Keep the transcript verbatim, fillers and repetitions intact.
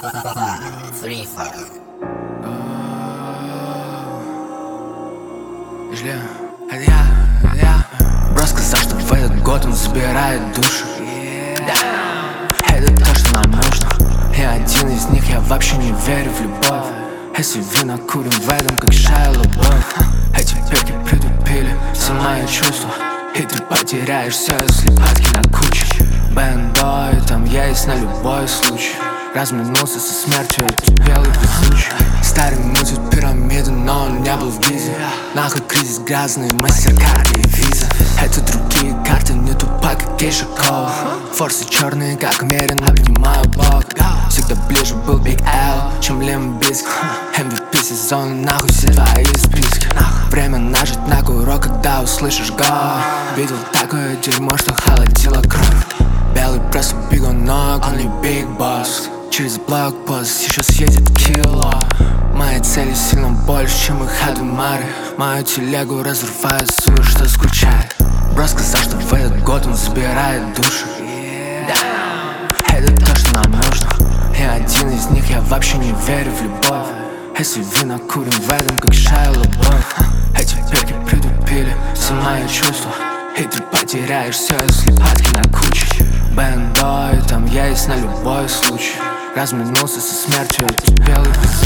Free Fire. Жди, это я, это я. Бро сказал, что в этот год он забирает душу. Это то, что нам нужно. И один из них, я вообще не верю в любовь. Если вина курим в этом, как Шайа Лабаф. Эти перки притупили все мои чувства. И ты потеряешь все, если падки на куче. Бэндо, и там есть на любой случай. Разминулся со смертью, этот белый везучий. Старый мутит пирамиду, но он не был в Гизе. Нахуй кризис грязный, мастер-карты и виза. Это другие карты, не тупа, как Кейша Коу. Форсы черные, как умеренно обнимаю бок. Всегда ближе был Big L, чем Limp Bizkit. эм ви пи сезона, нахуй все твои списки. Время нажить на курок, когда услышишь го. Видел такое дерьмо, что холодило кровь. Белый просто бегунок, он не Big Boss. Через блокпост еще съедет кило. Мои цели сильно больше, чем их адемары. Мою телегу разрывает сука, что скучает. Бро сказал, что в этот год он забирает душу. Это то, что нам нужно. И один из них, я вообще не верю в любовь. Если вина курим в этом, как Шайа Лабаф. Эти перки притупили все мои чувства. И ты потеряешь все, если падки на куче. Бэндо, и там есть на любой случай. Разминулся со смертью, этот белый